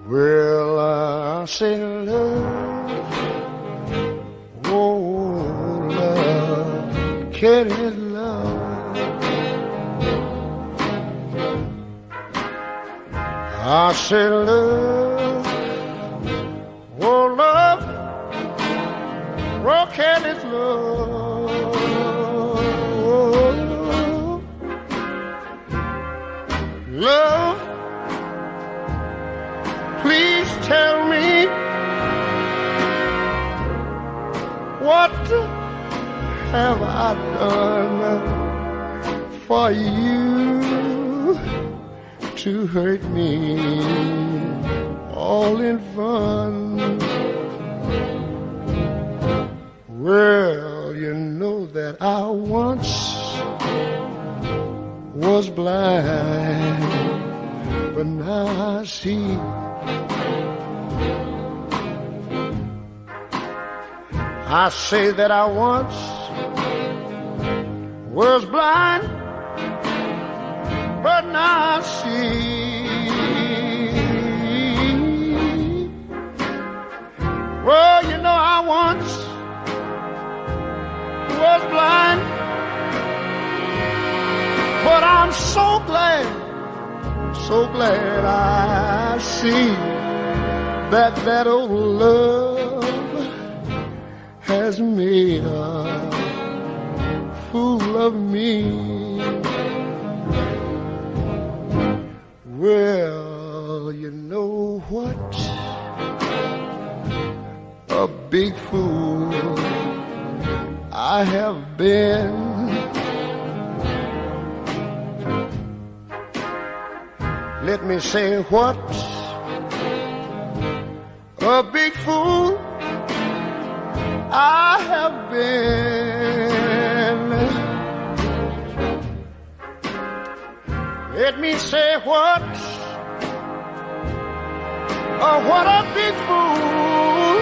Well, I say love, oh love, can it love? I say love, oh love, oh can it love? Love, please tell me what have I done for you to hurt me all in fun? Well, you know that I once was blind, but now I see. I say that I once was blind, but now I see. Well, you know I once was blind, but I'm so glad I see that old love has made a fool of me. Well, you know what? A big fool I have been. Let me say what? A big fool I have been. Let me say what? Oh, what a big fool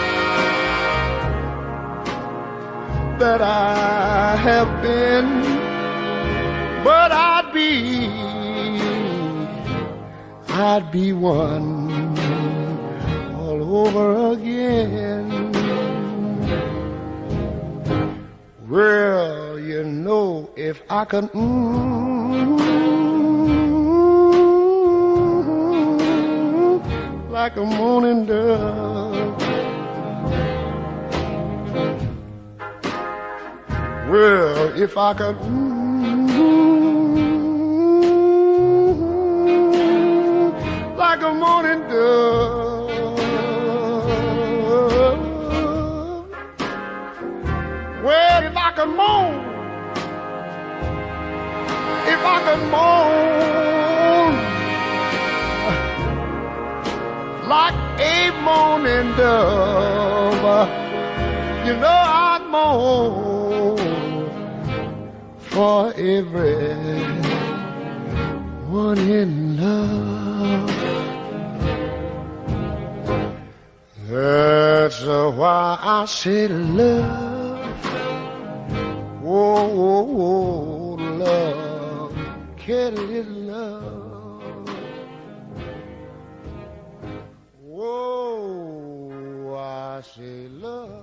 that I have been. But I'd be one all over again. Well, you know, if I could like a morning dove. Well, if I could like a morning dove. Well, if I could moan, like a morning dove, you know I'd moan for everyone in love. That's why I said love, oh, love, can it love? Oh, I say love.